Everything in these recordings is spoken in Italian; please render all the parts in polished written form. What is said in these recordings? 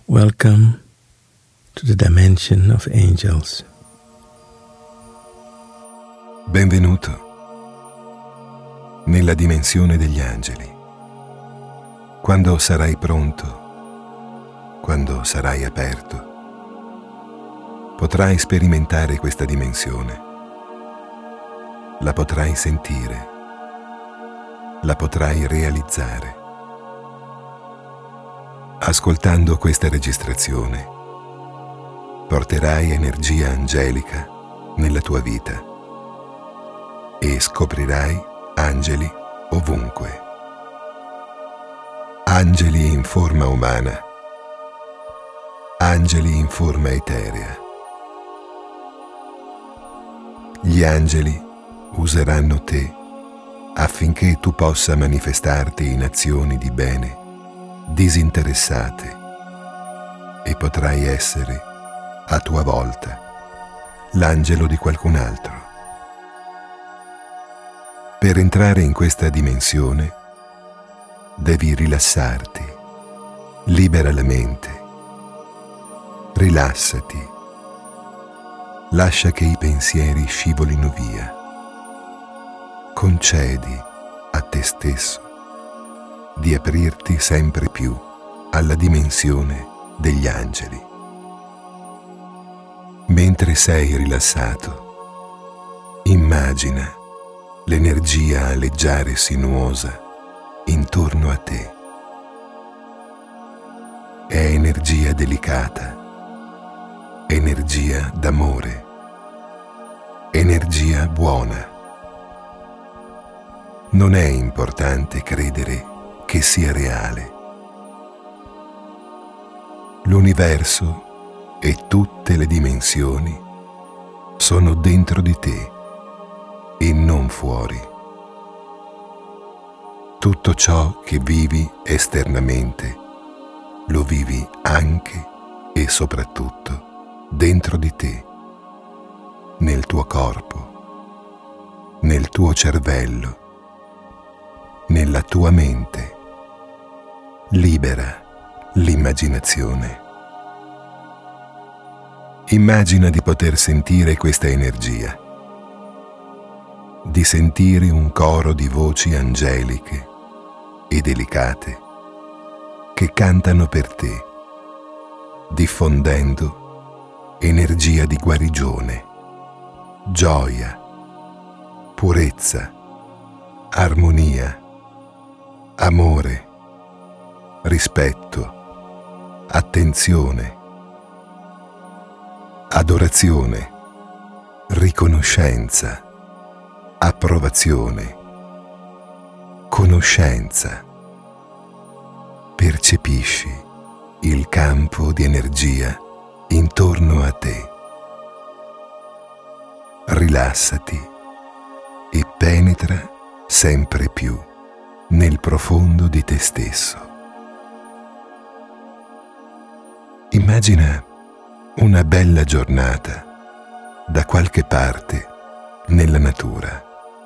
Welcome to the dimension of angels. Benvenuto nella dimensione degli angeli. Quando sarai pronto, quando sarai aperto, potrai sperimentare questa dimensione. La potrai sentire, la potrai realizzare. Ascoltando questa registrazione, porterai energia angelica nella tua vita e scoprirai angeli ovunque. Angeli in forma umana, angeli in forma eterea. Gli angeli useranno te affinché tu possa manifestarti in azioni di bene disinteressate e potrai essere a tua volta l'angelo di qualcun altro. Per entrare in questa dimensione devi rilassarti, libera la mente, rilassati, lascia che i pensieri scivolino via, concedi a te stesso di aprirti sempre più alla dimensione degli angeli. Mentre sei rilassato, immagina l'energia aleggiare sinuosa intorno a te. È energia delicata, energia d'amore, energia buona. Non è importante credere che sia reale. L'universo e tutte le dimensioni sono dentro di te e non fuori. Tutto ciò che vivi esternamente lo vivi anche e soprattutto dentro di te, nel tuo corpo, nel tuo cervello, nella tua mente. Libera l'immaginazione. Immagina di poter sentire questa energia, di sentire un coro di voci angeliche e delicate che cantano per te, diffondendo energia di guarigione, gioia, purezza, armonia, amore, rispetto, attenzione, adorazione, riconoscenza, approvazione, conoscenza. Percepisci il campo di energia intorno a te. Rilassati e penetra sempre più nel profondo di te stesso. Immagina una bella giornata da qualche parte nella natura.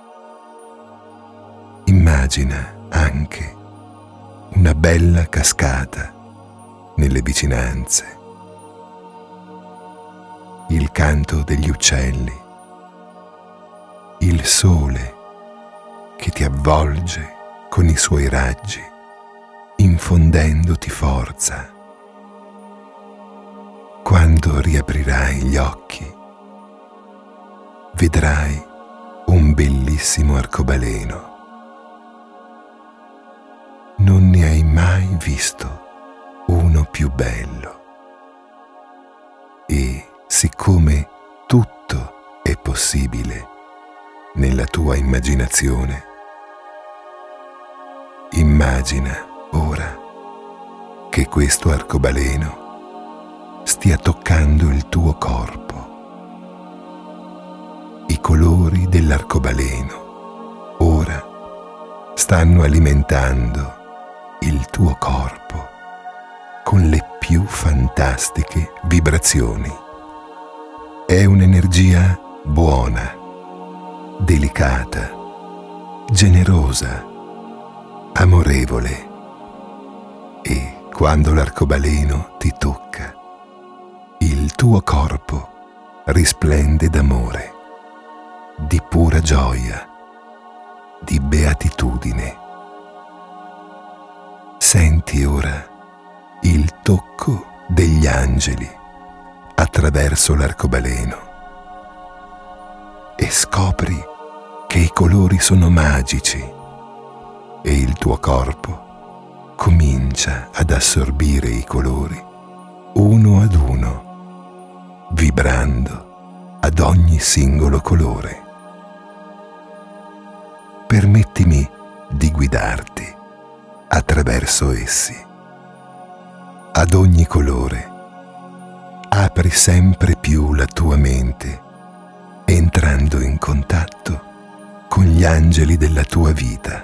Immagina anche una bella cascata nelle vicinanze, il canto degli uccelli, il sole che ti avvolge con i suoi raggi, infondendoti forza. Quando riaprirai gli occhi, vedrai un bellissimo arcobaleno. Non ne hai mai visto uno più bello. E siccome tutto è possibile nella tua immaginazione, immagina ora che questo arcobaleno stia toccando il tuo corpo. I colori dell'arcobaleno ora stanno alimentando il tuo corpo con le più fantastiche vibrazioni. È un'energia buona, delicata, generosa, amorevole, e quando l'arcobaleno ti tocca, tuo corpo risplende d'amore, di pura gioia, di beatitudine. Senti ora il tocco degli angeli attraverso l'arcobaleno e scopri che i colori sono magici e il tuo corpo comincia ad assorbire i colori uno ad uno, vibrando ad ogni singolo colore. Permettimi di guidarti attraverso essi. Ad ogni colore apri sempre più la tua mente, entrando in contatto con gli angeli della tua vita,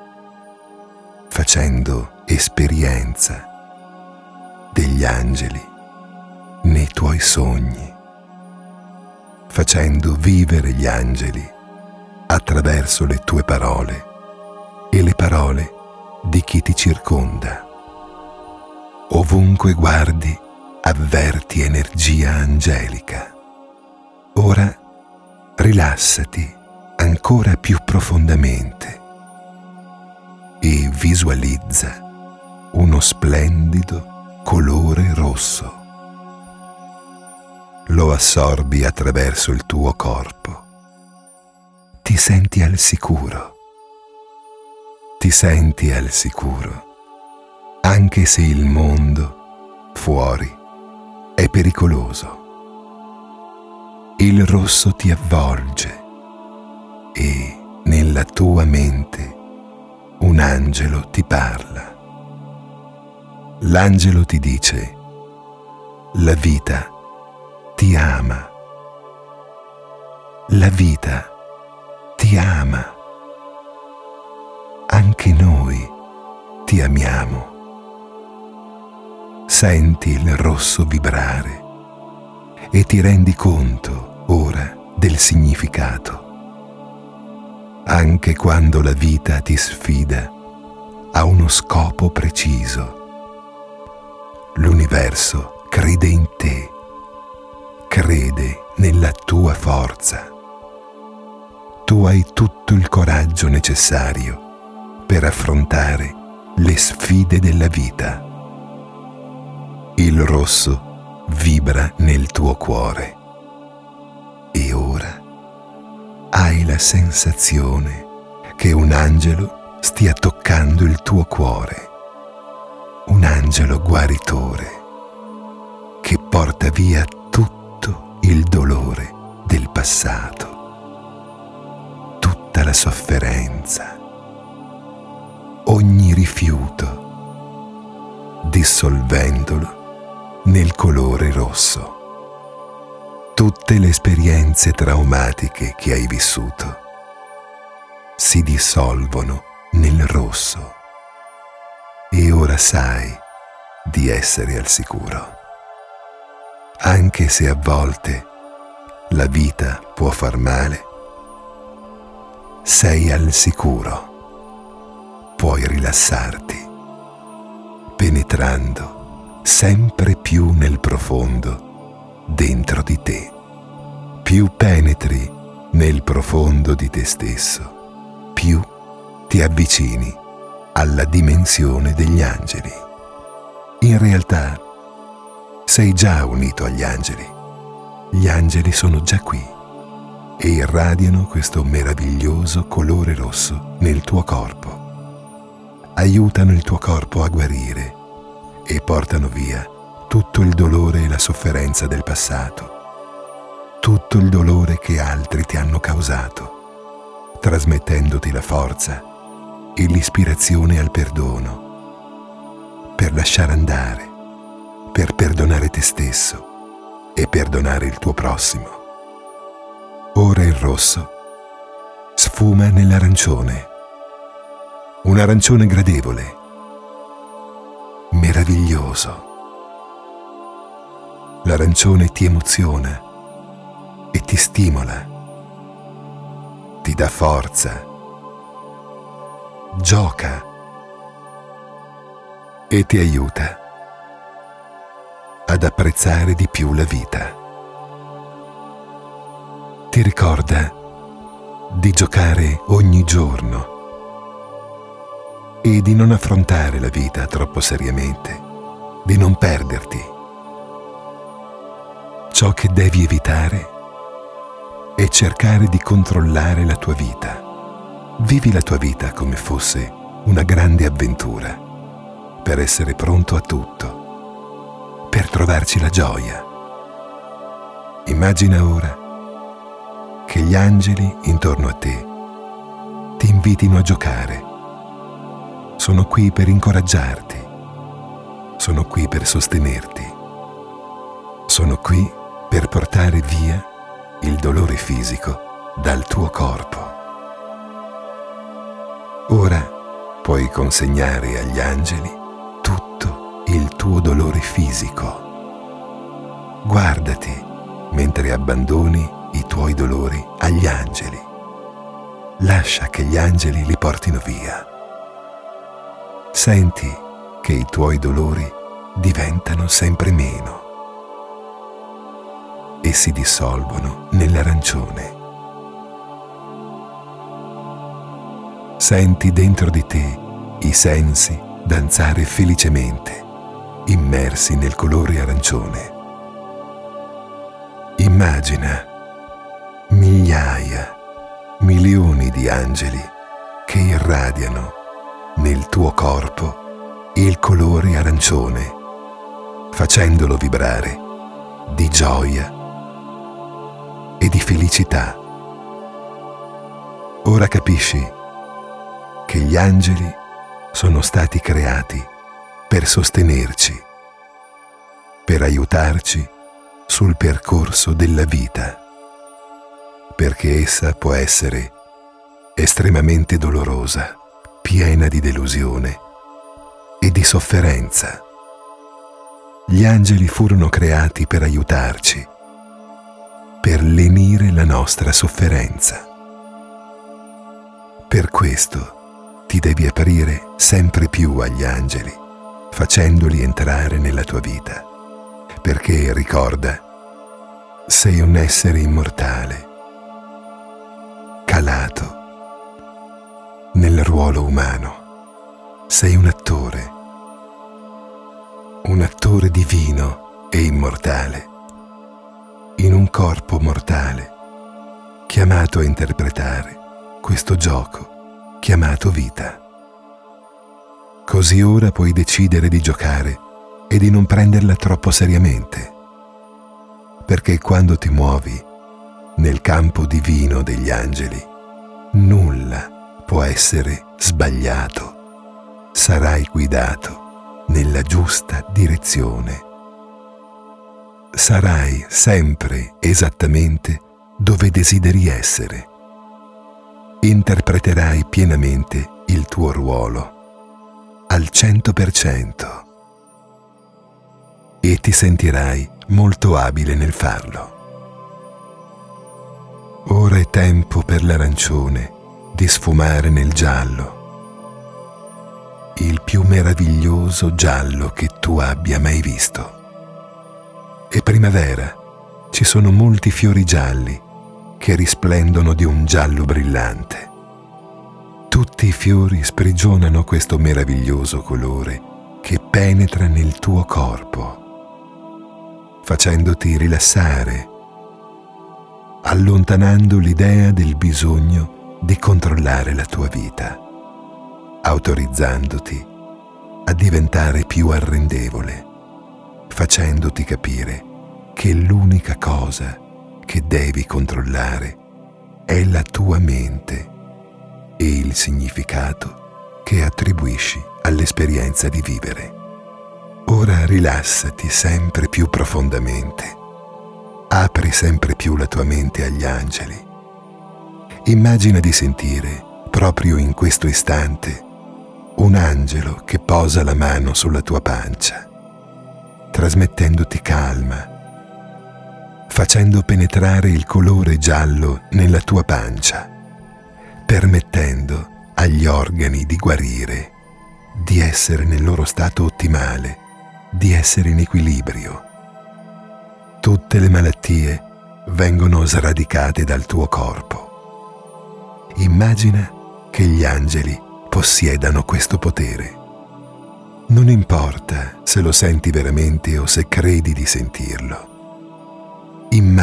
facendo esperienza degli angeli nei tuoi sogni, facendo vivere gli angeli attraverso le tue parole e le parole di chi ti circonda. Ovunque guardi, avverti energia angelica. Ora rilassati ancora più profondamente e visualizza uno splendido colore rosso. Lo assorbi attraverso il tuo corpo. Ti senti al sicuro. Ti senti al sicuro, anche se il mondo fuori è pericoloso. Il rosso ti avvolge e nella tua mente un angelo ti parla. L'angelo ti dice: la vita ti ama. La vita ti ama. Anche noi ti amiamo. Senti il rosso vibrare e ti rendi conto ora del significato. Anche quando la vita ti sfida a uno scopo preciso, l'universo crede in te, crede nella tua forza. Tu hai tutto il coraggio necessario per affrontare le sfide della vita. Il rosso vibra nel tuo cuore e ora hai la sensazione che un angelo stia toccando il tuo cuore, un angelo guaritore che porta via tutto il dolore del passato, tutta la sofferenza, ogni rifiuto, dissolvendolo nel colore rosso. Tutte le esperienze traumatiche che hai vissuto si dissolvono nel rosso e ora sai di essere al sicuro. Anche se a volte la vita può far male, sei al sicuro. Puoi rilassarti, penetrando sempre più nel profondo dentro di te. Più penetri nel profondo di te stesso, più ti avvicini alla dimensione degli angeli. In realtà sei già unito agli angeli. Gli angeli sono già qui e irradiano questo meraviglioso colore rosso nel tuo corpo. Aiutano il tuo corpo a guarire e portano via tutto il dolore e la sofferenza del passato, tutto il dolore che altri ti hanno causato, trasmettendoti la forza e l'ispirazione al perdono, per lasciare andare, per perdonare te stesso e perdonare il tuo prossimo. Ora il rosso sfuma nell'arancione, un arancione gradevole, meraviglioso. L'arancione ti emoziona e ti stimola, ti dà forza, gioca e ti aiuta a ad apprezzare di più la vita. Ti ricorda di giocare ogni giorno e di non affrontare la vita troppo seriamente, di non perderti. Ciò che devi evitare è cercare di controllare la tua vita. Vivi la tua vita come fosse una grande avventura, per essere pronto a tutto, per trovarci la gioia. Immagina ora che gli angeli intorno a te ti invitino a giocare. Sono qui per incoraggiarti, sono qui per sostenerti, sono qui per portare via il dolore fisico dal tuo corpo. Ora puoi consegnare agli angeli tutto il tuo dolore fisico. Guardati mentre abbandoni i tuoi dolori agli angeli. Lascia che gli angeli li portino via. Senti che i tuoi dolori diventano sempre meno e si dissolvono nell'arancione. Senti dentro di te i sensi danzare felicemente, immersi nel colore arancione. Immagina migliaia, milioni di angeli che irradiano nel tuo corpo il colore arancione, facendolo vibrare di gioia e di felicità. Ora capisci che gli angeli sono stati creati per sostenerci, per aiutarci sul percorso della vita, perché essa può essere estremamente dolorosa, piena di delusione e di sofferenza. Gli angeli furono creati per aiutarci, per lenire la nostra sofferenza. Per questo ti devi aprire sempre più agli angeli, facendoli entrare nella tua vita, perché ricorda, sei un essere immortale, calato nel ruolo umano. Sei un attore divino e immortale, in un corpo mortale, chiamato a interpretare questo gioco chiamato vita. Così ora puoi decidere di giocare e di non prenderla troppo seriamente, perché quando ti muovi nel campo divino degli angeli, nulla può essere sbagliato. Sarai guidato nella giusta direzione. Sarai sempre esattamente dove desideri essere. Interpreterai pienamente il tuo ruolo al 100% e ti sentirai molto abile nel farlo. Ora è tempo per l'arancione di sfumare nel giallo, il più meraviglioso giallo che tu abbia mai visto. È primavera, ci sono molti fiori gialli che risplendono di un giallo brillante. Tutti i fiori sprigionano questo meraviglioso colore che penetra nel tuo corpo, facendoti rilassare, allontanando l'idea del bisogno di controllare la tua vita, autorizzandoti a diventare più arrendevole, facendoti capire che l'unica cosa che devi controllare è la tua mente e il significato che attribuisci all'esperienza di vivere. Ora rilassati sempre più profondamente, apri sempre più la tua mente agli angeli. Immagina di sentire, proprio in questo istante, un angelo che posa la mano sulla tua pancia, trasmettendoti calma, facendo penetrare il colore giallo nella tua pancia, permettendo agli organi di guarire, di essere nel loro stato ottimale, di essere in equilibrio, tutte le malattie vengono sradicate dal tuo corpo. Immagina che gli angeli possiedano questo potere. Non importa se lo senti veramente o se credi di sentirlo.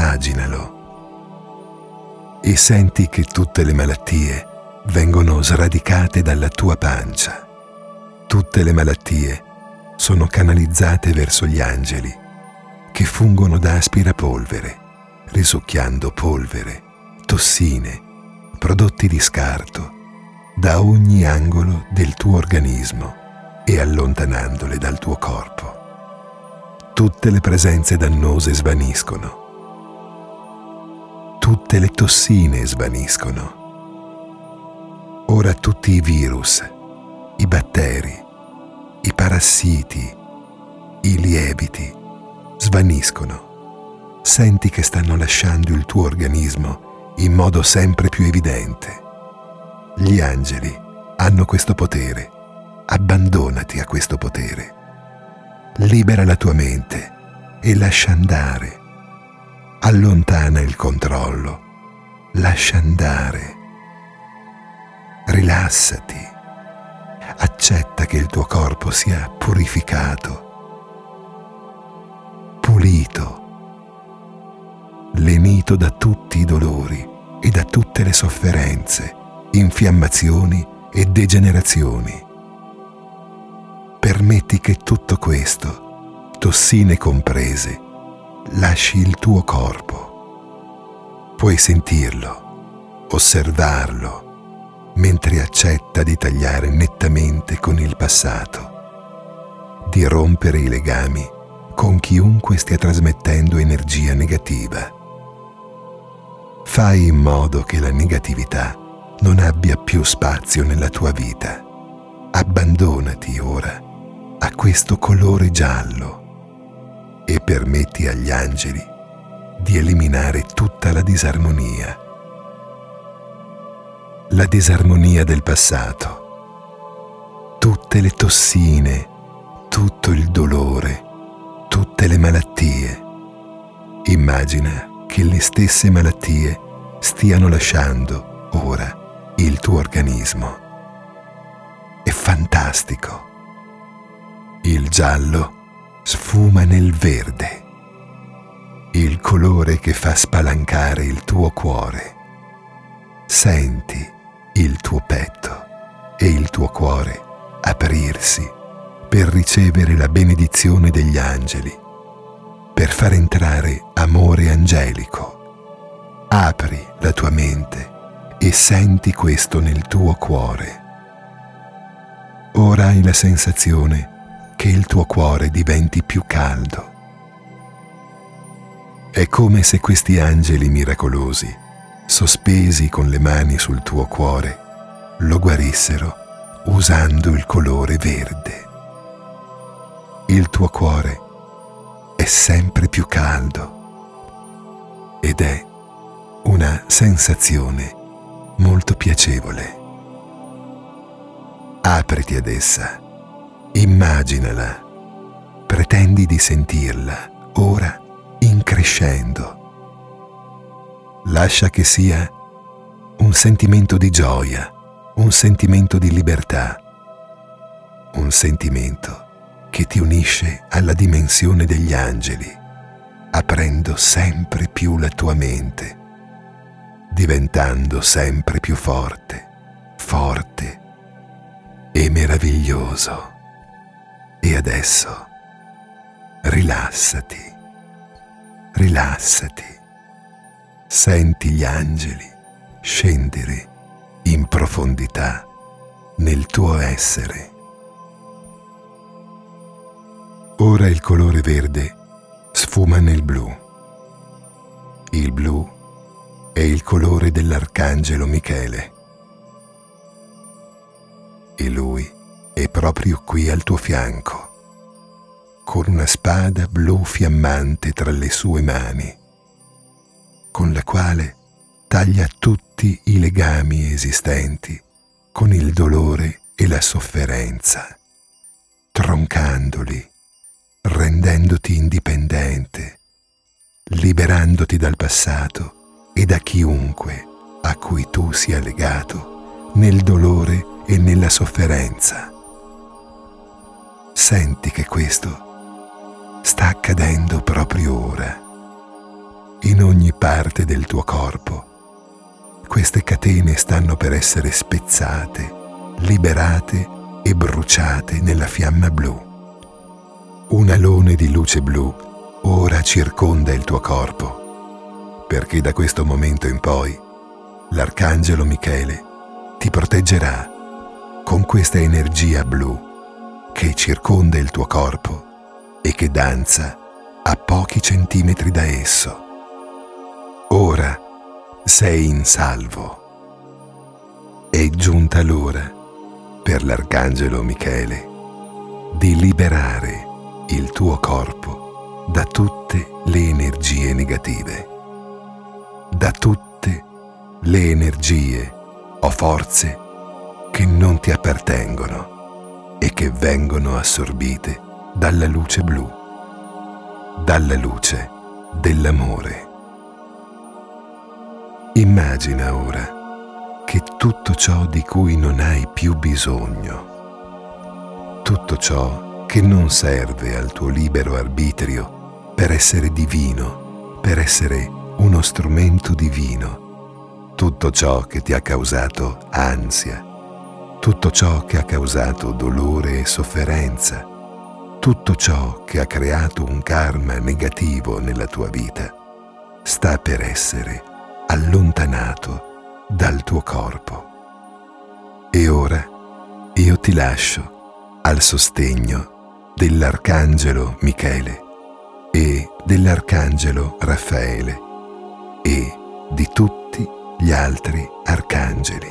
Immaginalo e senti che tutte le malattie vengono sradicate dalla tua pancia. Tutte le malattie sono canalizzate verso gli angeli, che fungono da aspirapolvere, risucchiando polvere, tossine, prodotti di scarto da ogni angolo del tuo organismo e allontanandole dal tuo corpo. Tutte le presenze dannose svaniscono. Tutte le tossine svaniscono. Ora tutti i virus, i batteri, i parassiti, i lieviti svaniscono. Senti che stanno lasciando il tuo organismo in modo sempre più evidente. Gli angeli hanno questo potere. Abbandonati a questo potere. Libera la tua mente e lascia andare. Allontana il controllo. Lascia andare. Rilassati. Accetta che il tuo corpo sia purificato, pulito, lenito da tutti i dolori e da tutte le sofferenze, infiammazioni e degenerazioni. Permetti che tutto questo, tossine comprese, lasci il tuo corpo. Puoi sentirlo, osservarlo, mentre accetta di tagliare nettamente con il passato, di rompere i legami con chiunque stia trasmettendo energia negativa. Fai in modo che la negatività non abbia più spazio nella tua vita. Abbandonati ora a questo colore giallo e permetti agli angeli di eliminare tutta la disarmonia. La disarmonia del passato, tutte le tossine, tutto il dolore, tutte le malattie. Immagina che le stesse malattie stiano lasciando ora il tuo organismo. È fantastico. Il giallo sfuma nel verde, il colore che fa spalancare il tuo cuore. Senti il tuo petto e il tuo cuore aprirsi per ricevere la benedizione degli angeli, per far entrare amore angelico. Apri la tua mente e senti questo nel tuo cuore. Ora hai la sensazione che il tuo cuore diventi più caldo. È come se questi angeli miracolosi, sospesi con le mani sul tuo cuore, lo guarissero usando il colore verde. Il tuo cuore è sempre più caldo ed è una sensazione molto piacevole. Apriti ad essa, immaginala, pretendi di sentirla ora in crescendo. Lascia che sia un sentimento di gioia, un sentimento di libertà, un sentimento che ti unisce alla dimensione degli angeli, aprendo sempre più la tua mente, diventando sempre più forte, forte e meraviglioso. E adesso rilassati, rilassati. Senti gli angeli scendere in profondità nel tuo essere. Ora il colore verde sfuma nel blu. Il blu è il colore dell'arcangelo Michele. E lui è proprio qui al tuo fianco, con una spada blu fiammante tra le sue mani, con la quale taglia tutti i legami esistenti con il dolore e la sofferenza, troncandoli, rendendoti indipendente, liberandoti dal passato e da chiunque a cui tu sia legato nel dolore e nella sofferenza. Senti che questo sta accadendo proprio ora, in ogni parte del tuo corpo. Queste catene stanno per essere spezzate, liberate e bruciate nella fiamma blu. Un alone di luce blu ora circonda il tuo corpo, perché da questo momento in poi l'Arcangelo Michele ti proteggerà con questa energia blu che circonda il tuo corpo e che danza a pochi centimetri da esso. Ora sei in salvo. È giunta l'ora per l'Arcangelo Michele di liberare il tuo corpo da tutte le energie negative, da tutte le energie o forze che non ti appartengono e che vengono assorbite dalla luce blu, dalla luce dell'amore. Immagina ora che tutto ciò di cui non hai più bisogno, tutto ciò che non serve al tuo libero arbitrio per essere divino, per essere uno strumento divino, tutto ciò che ti ha causato ansia, tutto ciò che ha causato dolore e sofferenza, tutto ciò che ha creato un karma negativo nella tua vita, sta per essere allontanato dal tuo corpo. E ora io ti lascio al sostegno dell'Arcangelo Michele e dell'Arcangelo Raffaele e di tutti gli altri arcangeli.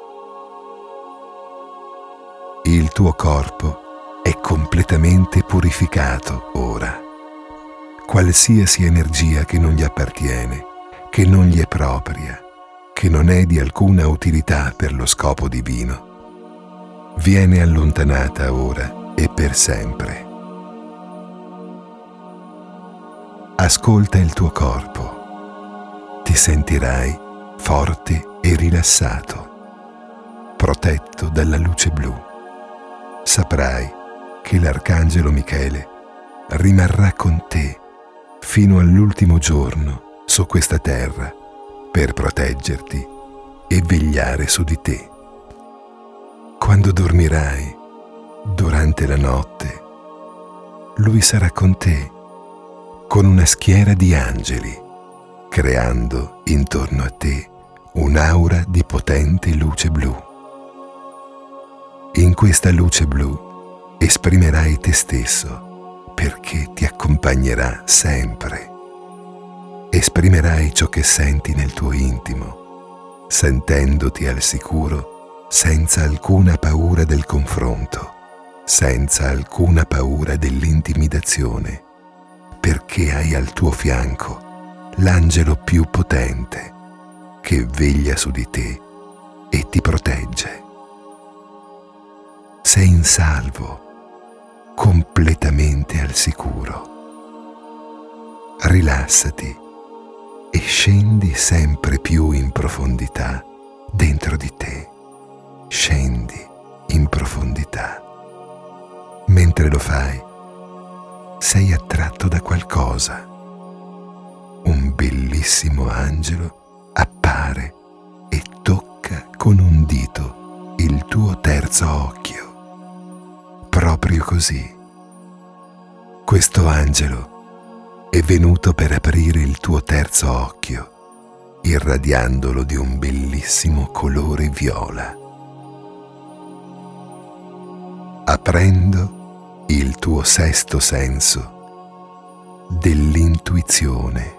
Il tuo corpo è completamente purificato ora. Qualsiasi energia che non gli appartiene, che non gli è propria, che non è di alcuna utilità per lo scopo divino, viene allontanata ora e per sempre. Ascolta il tuo corpo. Ti sentirai forte e rilassato, protetto dalla luce blu. Saprai che l'Arcangelo Michele rimarrà con te fino all'ultimo giorno su questa terra per proteggerti e vegliare su di te. Quando dormirai, durante la notte, lui sarà con te, con una schiera di angeli, creando intorno a te un'aura di potente luce blu. In questa luce blu esprimerai te stesso, perché ti accompagnerà sempre. Esprimerai ciò che senti nel tuo intimo, sentendoti al sicuro, senza alcuna paura del confronto, senza alcuna paura dell'intimidazione, perché hai al tuo fianco l'angelo più potente che veglia su di te e ti protegge. Sei in salvo, completamente al sicuro. Rilassati e scendi sempre più in profondità dentro di te. Scendi in profondità. Mentre lo fai, sei attratto da qualcosa. Un bellissimo angelo appare e tocca con un dito il tuo terzo occhio. Proprio così. Questo angelo è venuto per aprire il tuo terzo occhio, irradiandolo di un bellissimo colore viola. Aprendo il tuo sesto senso dell'intuizione,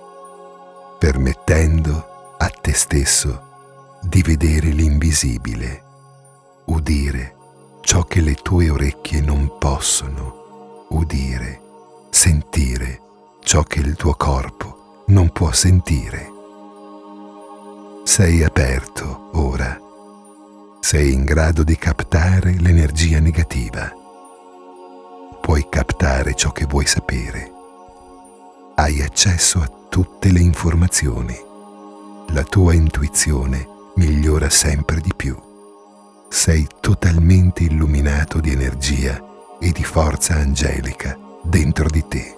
permettendo a te stesso di vedere l'invisibile, udire ciò che le tue orecchie non possono udire, sentire ciò che il tuo corpo non può sentire. Sei aperto ora. Sei in grado di captare l'energia negativa. Puoi captare ciò che vuoi sapere. hai accesso a tutte le informazioni. La tua intuizione migliora sempre di più. Sei totalmente illuminato di energia e di forza angelica dentro di te.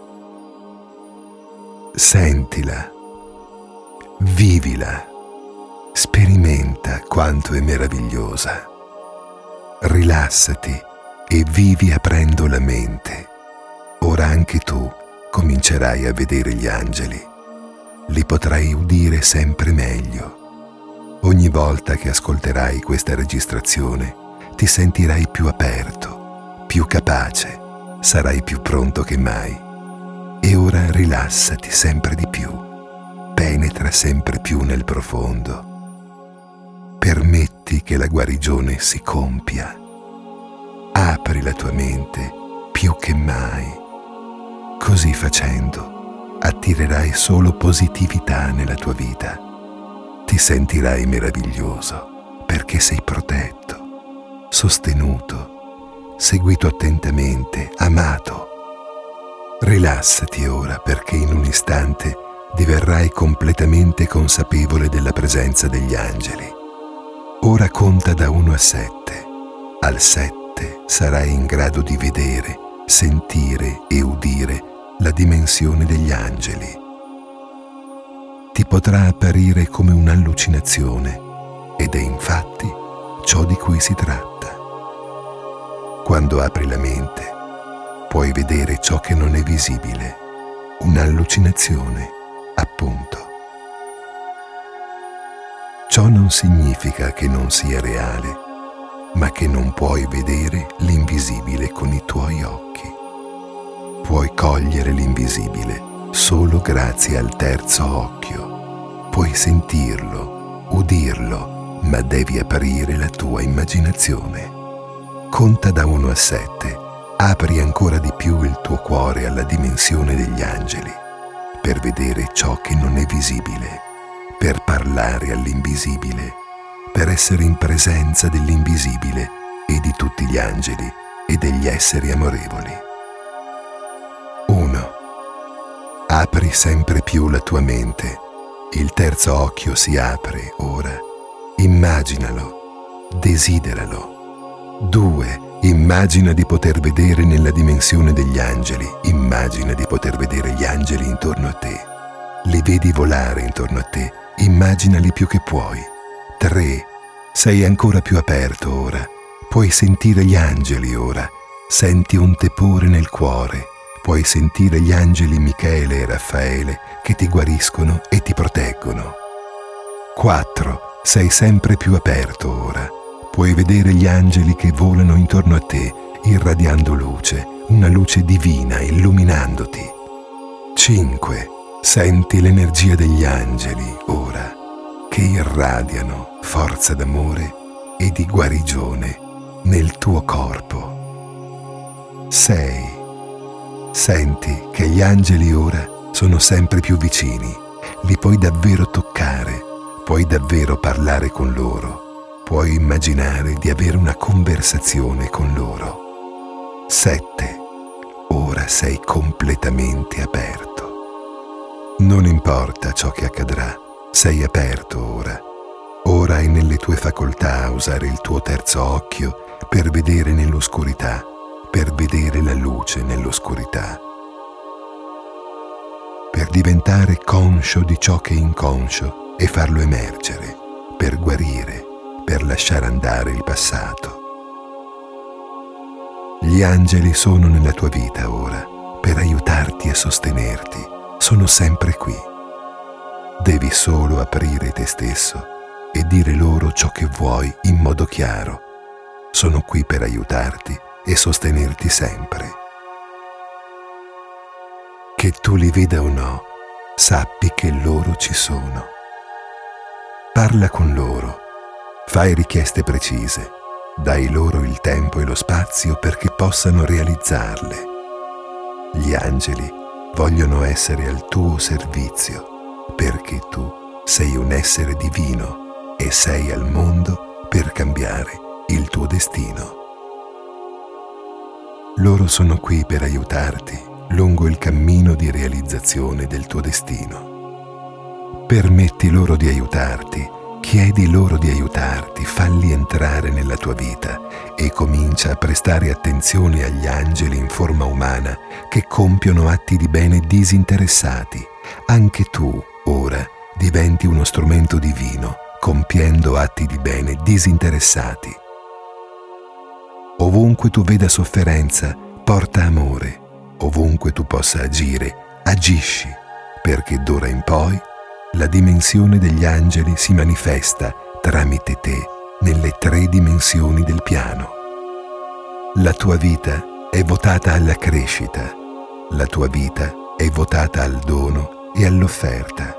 Sentila, vivila, sperimenta quanto è meravigliosa. Rilassati e vivi aprendo la mente. Ora anche tu comincerai a vedere gli angeli. Li potrai udire sempre meglio. Ogni volta che ascolterai questa registrazione ti sentirai più aperto, più capace, sarai più pronto che mai. E ora rilassati sempre di più, penetra sempre più nel profondo. Permetti che la guarigione si compia. Apri la tua mente più che mai. Così facendo, attirerai solo positività nella tua vita. Ti sentirai meraviglioso perché sei protetto, sostenuto, seguito attentamente, amato. Rilassati ora perché in un istante diverrai completamente consapevole della presenza degli angeli. Ora conta da 1 a 7. Al 7 sarai in grado di vedere, sentire e udire la dimensione degli angeli. Ti potrà apparire come un'allucinazione ed è infatti ciò di cui si tratta. Quando apri la mente, puoi vedere ciò che non è visibile, un'allucinazione, appunto. Ciò non significa che non sia reale, ma che non puoi vedere l'invisibile con i tuoi occhi. Puoi cogliere l'invisibile solo grazie al terzo occhio. Puoi sentirlo, udirlo, ma devi aprire la tua immaginazione. Conta da 1 a 7. Apri ancora di più il tuo cuore alla dimensione degli angeli, per vedere ciò che non è visibile, per parlare all'invisibile, per essere in presenza dell'invisibile e di tutti gli angeli e degli esseri amorevoli. 1. Apri sempre più la tua mente. Il terzo occhio si apre ora. Immaginalo, desideralo. 2. Immagina di poter vedere nella dimensione degli angeli, immagina di poter vedere gli angeli intorno a te. Li vedi volare intorno a te, immaginali più che puoi. 3. Sei ancora più aperto ora, puoi sentire gli angeli ora, senti un tepore nel cuore, puoi sentire gli angeli Michele e Raffaele che ti guariscono e ti proteggono. 4. Sei sempre più aperto ora. Puoi vedere gli angeli che volano intorno a te, irradiando luce, una luce divina illuminandoti. 5. Senti l'energia degli angeli ora, che irradiano forza d'amore e di guarigione nel tuo corpo. 6. Senti che gli angeli ora sono sempre più vicini, li puoi davvero toccare, puoi davvero parlare con loro. Puoi immaginare di avere una conversazione con loro. 7. Ora sei completamente aperto. Non importa ciò che accadrà, sei aperto ora. Ora è nelle tue facoltà usare il tuo terzo occhio per vedere nell'oscurità, per vedere la luce nell'oscurità. Per diventare conscio di ciò che è inconscio e farlo emergere, per guarire, per lasciare andare il passato. Gli angeli sono nella tua vita ora per aiutarti e sostenerti, sono sempre qui. Devi solo aprire te stesso e dire loro ciò che vuoi in modo chiaro. Sono qui per aiutarti e sostenerti sempre. Che tu li veda o no, sappi che loro ci sono. Parla con loro. Fai richieste precise, dai loro il tempo e lo spazio perché possano realizzarle. Gli angeli vogliono essere al tuo servizio perché tu sei un essere divino e sei al mondo per cambiare il tuo destino. Loro sono qui per aiutarti lungo il cammino di realizzazione del tuo destino. Permetti loro di aiutarti, chiedi loro di aiutarti, falli entrare nella tua vita e comincia a prestare attenzione agli angeli in forma umana che compiono atti di bene disinteressati. Anche tu, ora, diventi uno strumento divino, compiendo atti di bene disinteressati. Ovunque tu veda sofferenza, porta amore. Ovunque tu possa agire, agisci, perché d'ora in poi la dimensione degli angeli si manifesta tramite te nelle 3 dimensioni del piano. La tua vita è votata alla crescita, la tua vita è votata al dono e all'offerta.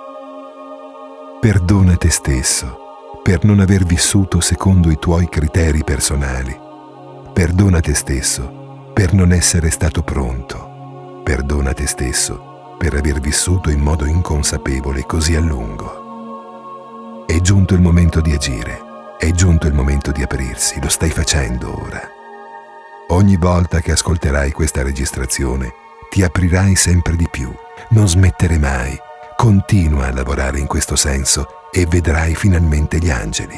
Perdona te stesso per non aver vissuto secondo i tuoi criteri personali. Perdona te stesso per non essere stato pronto. Perdona te stesso per aver vissuto in modo inconsapevole così a lungo. È giunto il momento di agire, è giunto il momento di aprirsi, lo stai facendo ora. Ogni volta che ascolterai questa registrazione, ti aprirai sempre di più, non smettere mai, continua a lavorare in questo senso e vedrai finalmente gli angeli.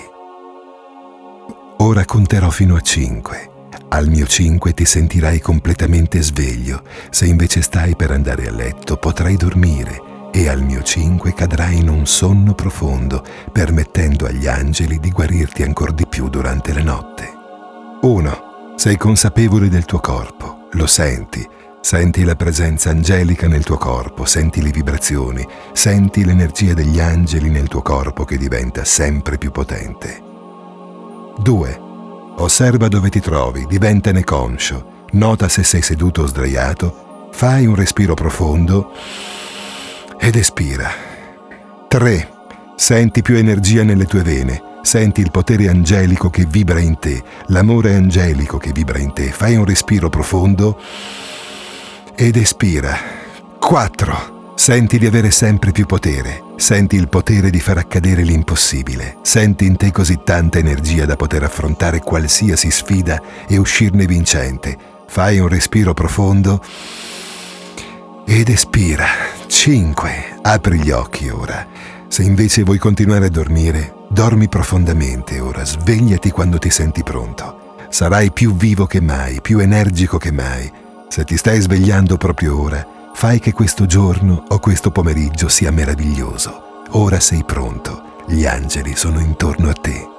Ora conterò fino a 5. Al mio 5 ti sentirai completamente sveglio. Se invece stai per andare a letto, potrai dormire e al mio 5 cadrai in un sonno profondo, permettendo agli angeli di guarirti ancor di più durante la notte. 1. Sei consapevole del tuo corpo, lo senti. Senti la presenza angelica nel tuo corpo, senti le vibrazioni, senti l'energia degli angeli nel tuo corpo che diventa sempre più potente. 2. Osserva dove ti trovi, diventane conscio, nota se sei seduto o sdraiato, fai un respiro profondo ed espira. 3. Senti più energia nelle tue vene, senti il potere angelico che vibra in te, l'amore angelico che vibra in te, fai un respiro profondo ed espira. 4. Senti di avere sempre più potere, senti il potere di far accadere l'impossibile, senti in te così tanta energia da poter affrontare qualsiasi sfida e uscirne vincente. Fai un respiro profondo ed espira. 5. Apri gli occhi ora. Se invece vuoi continuare a dormire, dormi profondamente ora, svegliati quando ti senti pronto. Sarai più vivo che mai, più energico che mai. Se ti stai svegliando proprio ora, fai che questo giorno o questo pomeriggio sia meraviglioso. Ora sei pronto, gli angeli sono intorno a te.